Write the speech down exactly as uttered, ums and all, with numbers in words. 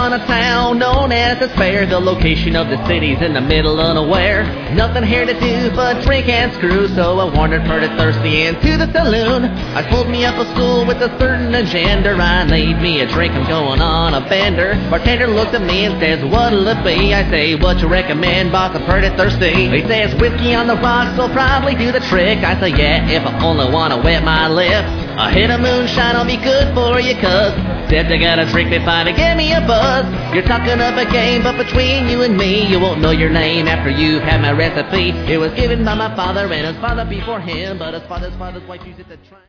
on a town known as Despair. The location of the city's in the middle of nowhere. Nothing here to do but drink and screw, so I wandered pretty thirsty into the saloon. I pulled me up a stool with a certain agenda. I laid me a drink, I'm going on a bender. Bartender looked at me and says, what'll it be? I say, what you recommend, boss? I'm pretty thirsty. He says, whiskey on the rocks will probably do the trick. I say, yeah, if I only wanna wet my lips. A hit of moonshine will be good for you, cuz said you gotta drink me fine to give me a buzz. You're talking up a game, but between you and me, you won't know your name after you've had my recipe. It was given by my father and his father before him, but his father's father's wife used it to try.